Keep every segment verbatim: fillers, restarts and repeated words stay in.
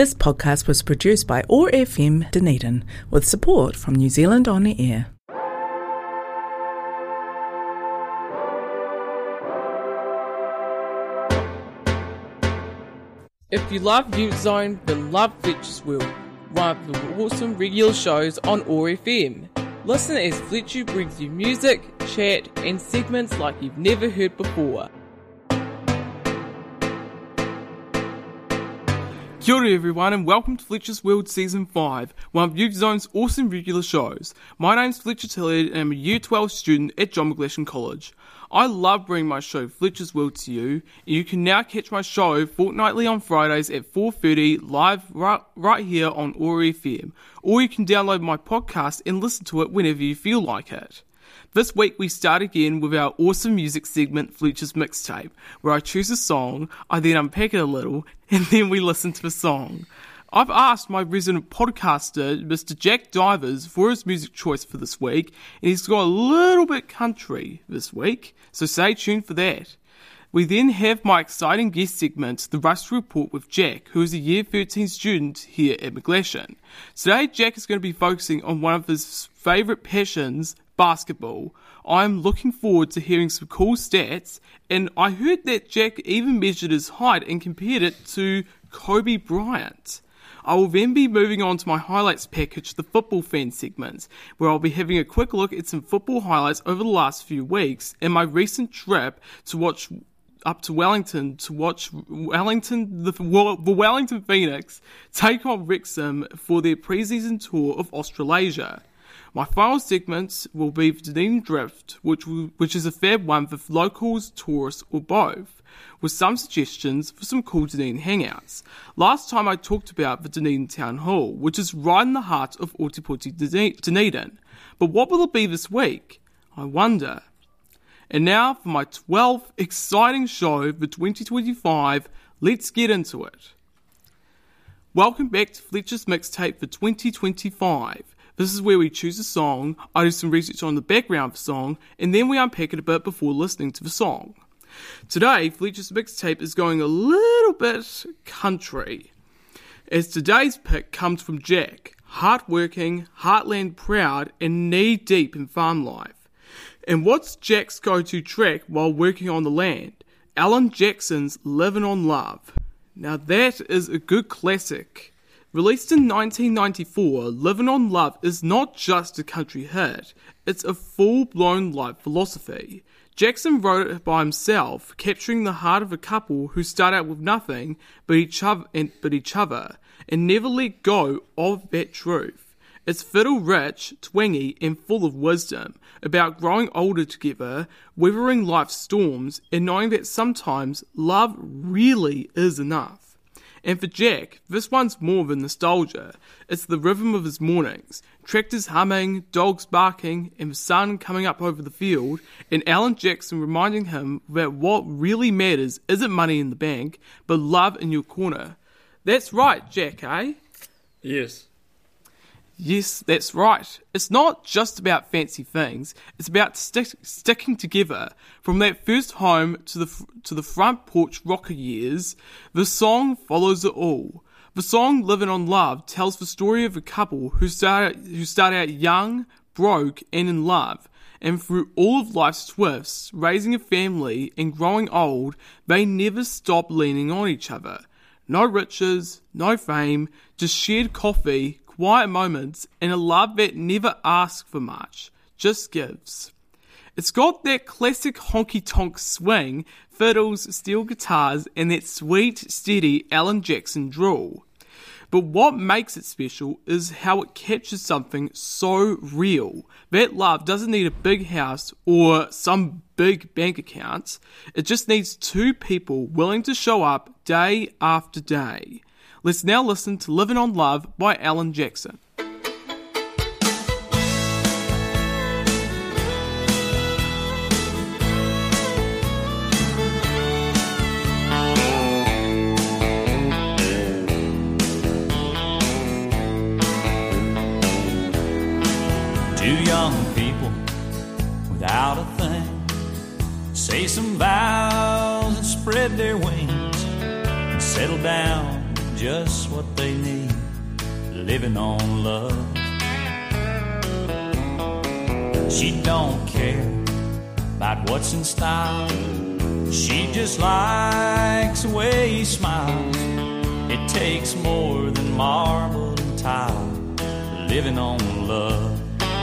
This podcast was produced by O A R F M Dunedin with support from New Zealand On Air. If you love Youth Zone, then love Fletcher's World, one of the awesome regular shows on O A R F M. Listen as Fletcher brings you music, chat, and segments like you've never heard before. Kia ora everyone, and welcome to Fletcher's World Season five, one of Youth Zone's awesome regular shows. My name's Fletcher Tillard and I'm a Year twelve student at John McGlashan College. I love bringing my show Fletcher's World to you, and you can now catch my show fortnightly on Fridays at four thirty live right, right here on O A R F M, or you can download my podcast and listen to it whenever you feel like it. This week we start again with our awesome music segment Fletcher's Mixtape, where I choose a song, I then unpack it a little, and then we listen to the song. I've asked my resident podcaster, Mister Jack Divers, for his music choice for this week, and he's got a little bit country this week, so stay tuned for that. We then have my exciting guest segment, The Rusty Report with Jack, who is a Year thirteen student here at McGlashan. Today, Jack is going to be focusing on one of his favourite passions, basketball. I'm looking forward to hearing some cool stats, and I heard that Jack even measured his height and compared it to Kobe Bryant. I will then be moving on to my highlights package, the football fan segment, where I'll be having a quick look at some football highlights over the last few weeks and my recent trip to watch up to Wellington to watch Wellington the, the Wellington Phoenix take on Wrexham for their pre-season tour of Australasia. My final segment will be the Dunedin Drift, which will, which is a fab one for locals, tourists, or both, with some suggestions for some cool Dunedin hangouts. Last time I talked about the Dunedin Town Hall, which is right in the heart of Ōtepoti Dunedin. But what will it be this week? I wonder. And now for my twelfth exciting show for twenty twenty-five, let's get into it. Welcome back to Fletcher's Mixtape for twenty twenty-five. This is where we choose a song, I do some research on the background of the song, and then we unpack it a bit before listening to the song. Today, Fletcher's Mixtape is going a little bit country, as today's pick comes from Jack, hard-working, heartland proud, and knee-deep in farm life. And what's Jack's go-to track while working on the land? Alan Jackson's Livin' on Love. Now that is a good classic. Released in nineteen ninety-four, Livin' on Love is not just a country hit, it's a full-blown life philosophy. Jackson wrote it by himself, capturing the heart of a couple who start out with nothing but each other and, but each other, and never let go of that truth. It's fiddle-rich, twangy, and full of wisdom, about growing older together, weathering life's storms, and knowing that sometimes love really is enough. And for Jack, this one's more than nostalgia. It's the rhythm of his mornings, tractors humming, dogs barking, and the sun coming up over the field, and Alan Jackson reminding him that what really matters isn't money in the bank, but love in your corner. That's right, Jack, eh? Yes. Yes, that's right. It's not just about fancy things. It's about stick, sticking together. From that first home to the to the front porch rocker years, the song follows it all. The song "Livin' on Love" tells the story of a couple who start who start out young, broke, and in love. And through all of life's twists, raising a family and growing old, they never stop leaning on each other. No riches, no fame, just shared coffee, quiet moments, and a love that never asks for much, just gives. It's got that classic honky-tonk swing, fiddles, steel guitars, and that sweet, steady Alan Jackson drawl. But what makes it special is how it captures something so real. That love doesn't need a big house or some big bank account. It just needs two people willing to show up day after day. Let's now listen to Livin' on Love by Alan Jackson. Two young people without a thing say some vows and spread their wings and settle down just what they need, living on love. She don't care about what's in style. She just likes the way he smiles. It takes more than marble and tile, living on love.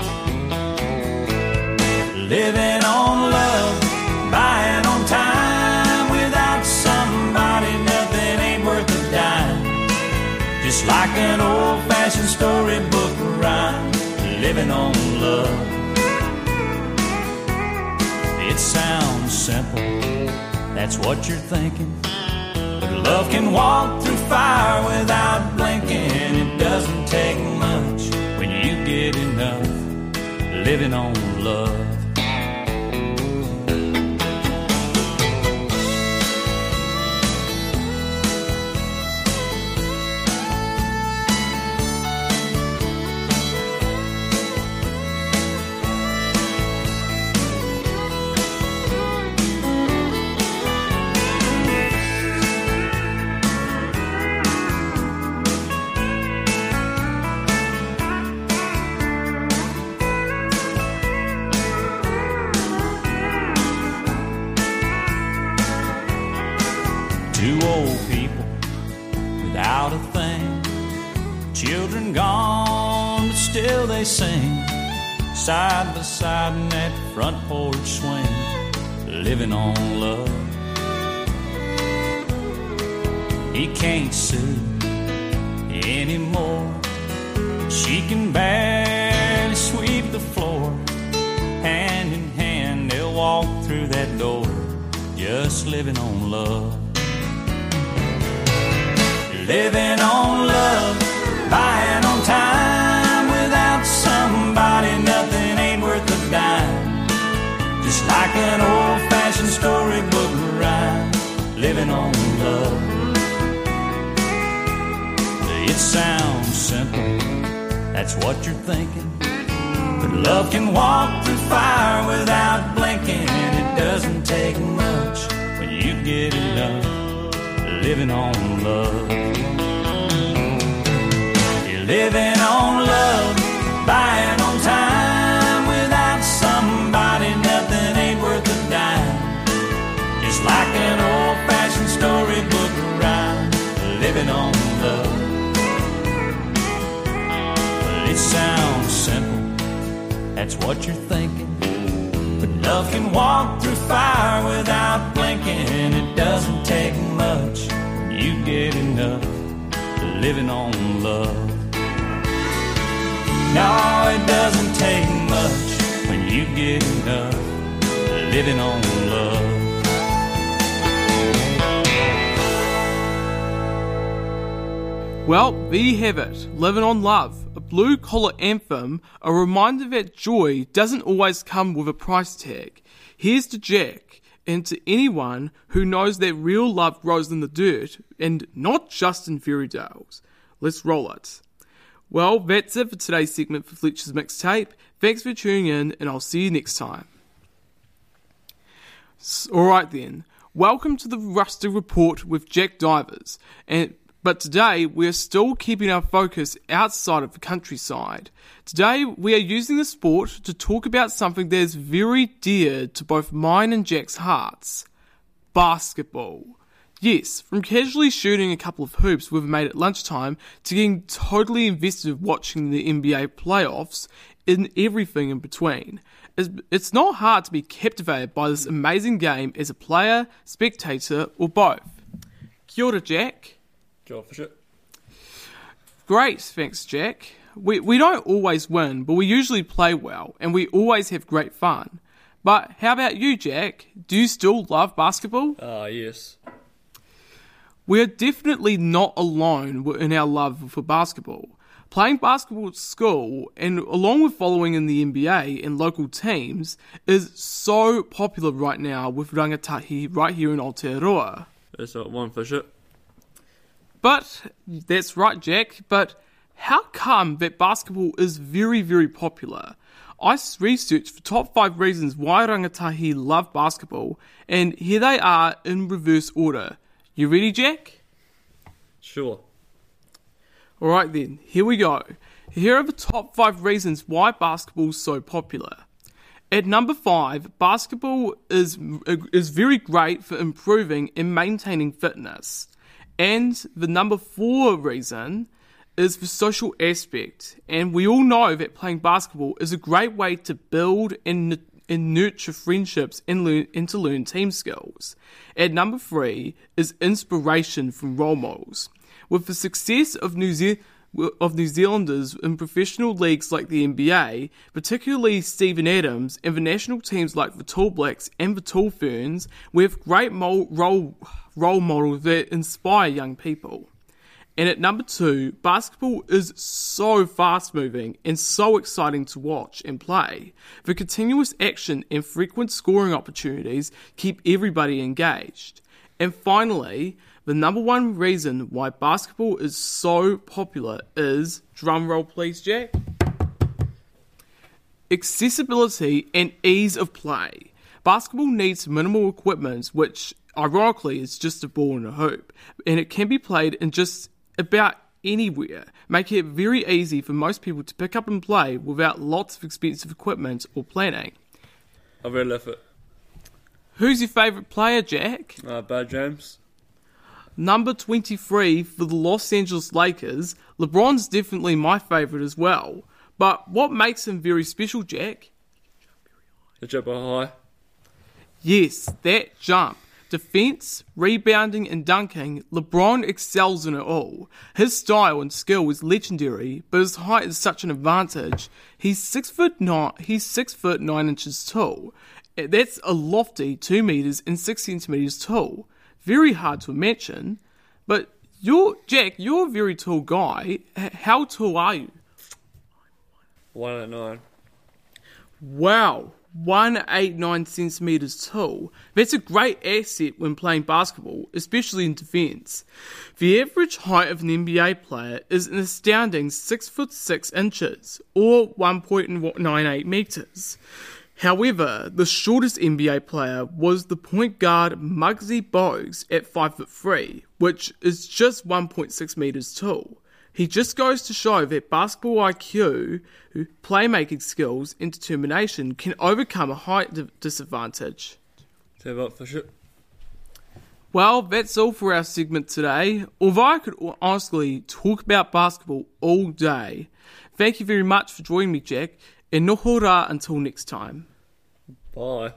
Living on love, buying on time. Without somebody, nothing ain't worth a dime. Just like an old-fashioned storybook rhyme, living on love. It sounds simple, that's what you're thinking. But love can walk through fire without blinking. It doesn't take much when you get enough, living on love. Two old people without a thing, children gone, but still they sing, side by side in that front porch swing, living on love. He can't sue anymore. She can barely sweep the floor. Hand in hand they'll walk through that door, just living on love. Living on love, buying on time. Without somebody, nothing ain't worth a dime. Just like an old-fashioned storybook rhyme, living on love. It sounds simple, that's what you're thinking. But love can walk through fire without blinking. It doesn't take much when you get enough, living on love. You're living on love, buying on time. Without somebody, nothing ain't worth a dime. Just like an old-fashioned storybook rhyme, living on love. Well, it sounds simple, that's what you're thinking. But love can walk through fire without blinking. It doesn't take much when you get enough, living on love. No, it doesn't take much when you get enough, living on love. Well, there you have it, Living on Love, a blue-collar anthem, a reminder that joy doesn't always come with a price tag. Here's to Jack, and to anyone who knows that real love grows in the dirt, and not just in fairy tales. Let's roll it. Well, that's it for today's segment for Fletcher's Mixtape. Thanks for tuning in, and I'll see you next time. Alright then, welcome to the Rusty Report with Jack Divers, and but today we are still keeping our focus outside of the countryside. Today we are using the sport to talk about something that is very dear to both mine and Jack's hearts. Basketball. Yes, from casually shooting a couple of hoops with a mate at lunchtime to getting totally invested watching the N B A playoffs and everything in between. It's not hard to be captivated by this amazing game as a player, spectator, or both. Kia ora, Jack. Great, thanks, Jack. We we don't always win, but we usually play well, and we always have great fun. But how about you, Jack? Do you still love basketball? Ah, uh, yes. We are definitely not alone in our love for basketball. Playing basketball at school, and along with following in the N B A and local teams, is so popular right now with rangatahi right here in Aotearoa. That's uh, one for sure. But, that's right, Jack, but how come that basketball is very, very popular? I researched the top five reasons why rangatahi love basketball, and here they are in reverse order. You ready, Jack? Sure. Alright then, here we go. Here are the top five reasons why basketball is so popular. At number five, basketball is is very great for improving and maintaining fitness. And the number four reason is the social aspect. And we all know that playing basketball is a great way to build and, and nurture friendships and, learn, and to learn team skills. At number three is inspiration from role models. With the success of New Zealand of New Zealanders in professional leagues like the N B A, particularly Steven Adams, and the national teams like the Tall Blacks and the Tall Ferns, we have great mo- role, role models that inspire young people. And at number two, basketball is so fast-moving and so exciting to watch and play. The continuous action and frequent scoring opportunities keep everybody engaged. And finally, the number one reason why basketball is so popular is, drumroll please, Jack, accessibility and ease of play. Basketball needs minimal equipment, which ironically is just a ball and a hoop, and it can be played in just about anywhere, making it very easy for most people to pick up and play without lots of expensive equipment or planning. I really love it. Who's your favourite player, Jack? Uh, Bud James. Number twenty-three for the Los Angeles Lakers, LeBron's definitely my favourite as well. But what makes him very special, Jack? The jump high. Yes, that jump. Defence, rebounding and dunking, LeBron excels in it all. His style and skill is legendary, but his height is such an advantage. He's six foot nine, he's six foot nine inches tall. That's a lofty two metres and six centimetres tall. Very hard to imagine, but you're, Jack, you're a very tall guy. H- how tall are you? One at nine. Wow, one eighty-nine centimetres tall. That's a great asset when playing basketball, especially in defence. The average height of an N B A player is an astounding six foot six inches, or one point nine eight metres. However, the shortest N B A player was the point guard Muggsy Bogues at five foot three, which is just one point six metres tall. He just goes to show that basketball I Q, playmaking skills, and determination can overcome a height d- disadvantage. Say about Fisher. Well, that's all for our segment today. Although I could honestly talk about basketball all day. Thank you very much for joining me, Jack. E noho rā until next time. Bye.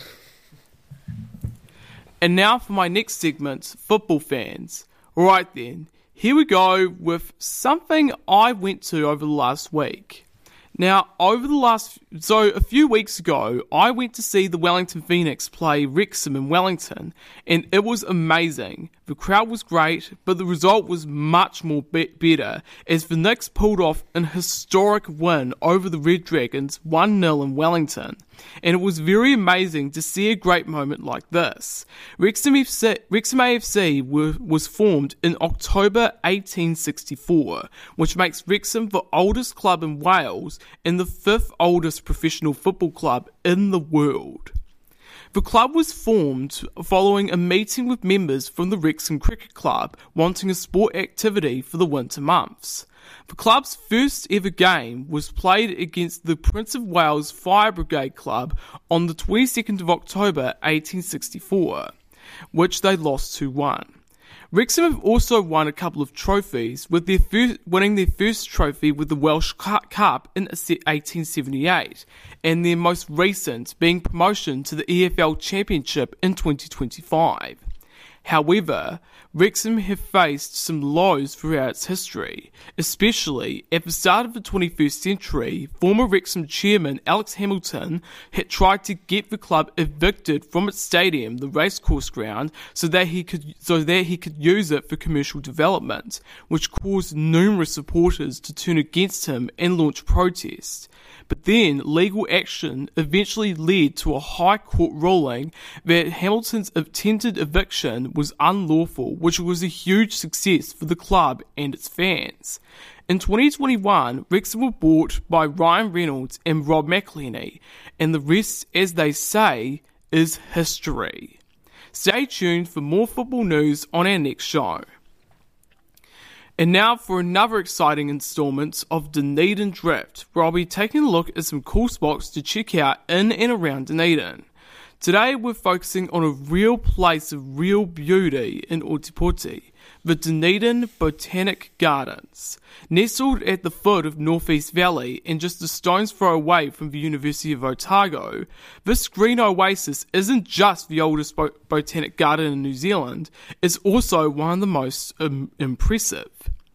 And now for my next segment, football fans. Alright then, here we go with something I went to over the last week. Now, over the last, so a few weeks ago, I went to see the Wellington Phoenix play Wrexham in Wellington, and it was amazing. The crowd was great, but the result was much more be- better, as the Knicks pulled off an historic win over the Red Dragons one nil in Wellington. And it was very amazing to see a great moment like this. Wrexham, F C, Wrexham A F C were, was formed in October eighteen sixty-four, which makes Wrexham the oldest club in Wales and the fifth oldest professional football club in the world. The club was formed following a meeting with members from the Wrexham Cricket Club wanting a sport activity for the winter months. The club's first ever game was played against the Prince of Wales Fire Brigade Club on the twenty-second of October eighteen sixty-four, which they lost two one. Wrexham have also won a couple of trophies, with their first, winning their first trophy with the Welsh Cup in eighteen seventy-eight, and their most recent being promotion to the E F L Championship in twenty twenty-five. However, Wrexham have faced some lows throughout its history, especially at the start of the twenty-first century. Former Wrexham chairman Alex Hamilton had tried to get the club evicted from its stadium, the Racecourse Ground, so that he could so that he could use it for commercial development, which caused numerous supporters to turn against him and launch protests. But then legal action eventually led to a High Court ruling that Hamilton's attempted eviction was unlawful, which was a huge success for the club and its fans. In twenty twenty-one, Wrexham were bought by Ryan Reynolds and Rob McElhenney, and the rest, as they say, is history. Stay tuned for more football news on our next show. And now for another exciting instalment of Dunedin Drift, where I'll be taking a look at some cool spots to check out in and around Dunedin. Today we're focusing on a real place of real beauty in Ōtepoti, the Dunedin Botanic Gardens. Nestled at the foot of North East Valley and just a stone's throw away from the University of Otago, this green oasis isn't just the oldest bo- botanic garden in New Zealand, it's also one of the most um, impressive.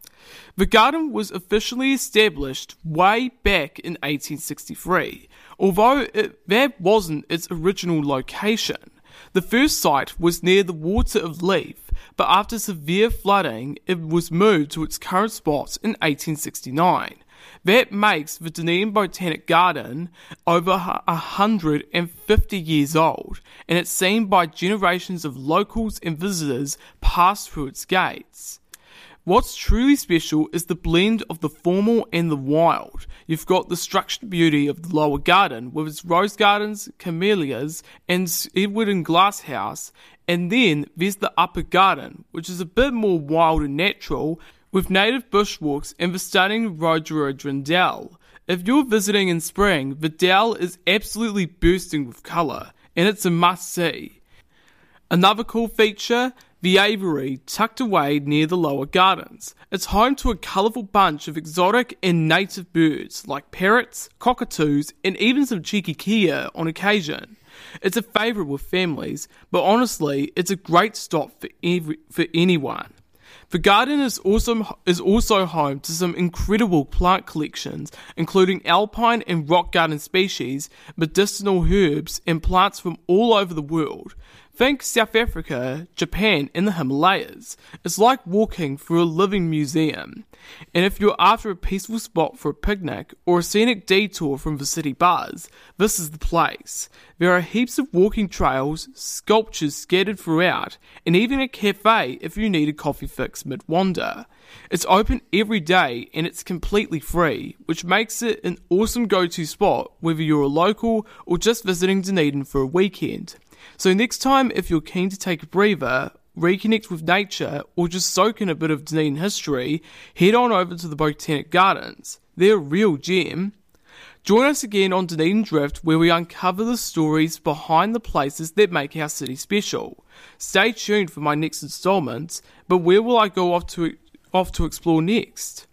The garden was officially established way back in eighteen sixty-three, although it, that wasn't its original location. The first site was near the Water of Leith, but after severe flooding, it was moved to its current spot in eighteen sixty-nine. That makes the Dunedin Botanic Garden over one hundred fifty years old, and it's seen by generations of locals and visitors pass through its gates. What's truly special is the blend of the formal and the wild. You've got the structured beauty of the lower garden with its rose gardens, camellias, and Edward and glasshouse, and then there's the upper garden, which is a bit more wild and natural, with native bushwalks and the stunning Rhododendron Dell. If you're visiting in spring, the Dell is absolutely bursting with colour, and it's a must-see. Another cool feature, the aviary, tucked away near the lower gardens. It's home to a colourful bunch of exotic and native birds like parrots, cockatoos, and even some cheeky kea on occasion. It's a favourite with families, but honestly, it's a great stop for every, for anyone. The garden is also, is also home to some incredible plant collections, including alpine and rock garden species, medicinal herbs, and plants from all over the world. Think South Africa, Japan, and the Himalayas. It's like walking through a living museum. And if you're after a peaceful spot for a picnic or a scenic detour from the city buzz, this is the place. There are heaps of walking trails, sculptures scattered throughout, and even a cafe if you need a coffee fix mid-wander. It's open every day and it's completely free, which makes it an awesome go-to spot whether you're a local or just visiting Dunedin for a weekend. So next time, if you're keen to take a breather, reconnect with nature, or just soak in a bit of Dunedin history, head on over to the Botanic Gardens. They're a real gem. Join us again on Dunedin Drift, where we uncover the stories behind the places that make our city special. Stay tuned for my next instalment, but where will I go off to off to explore next?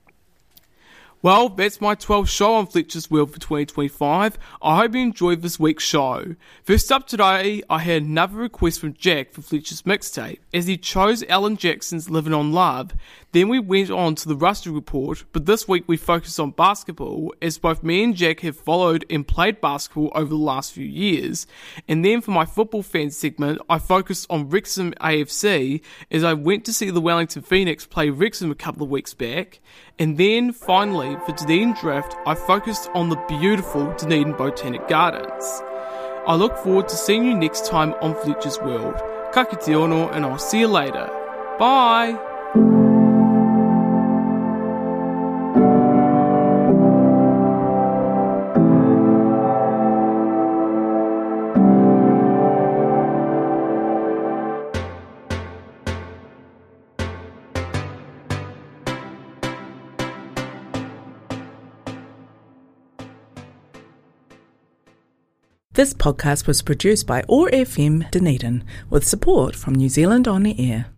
Well, that's my twelfth show on Fletcher's World for twenty twenty-five. I hope you enjoyed this week's show. First up today, I had another request from Jack for Fletcher's mixtape, as he chose Alan Jackson's Living on Love. Then we went on to the Rusty Report, but this week we focused on basketball, as both me and Jack have followed and played basketball over the last few years. And then for my football fan segment, I focused on Wrexham A F C, as I went to see the Wellington Phoenix play Wrexham a couple of weeks back. And then finally, for Dunedin Drift, I focused on the beautiful Dunedin Botanic Gardens. I look forward to seeing you next time on Fletcher's World. Ka kite ono, and I'll see you later. Bye! This podcast was produced by O A R F M Dunedin with support from New Zealand On the Air.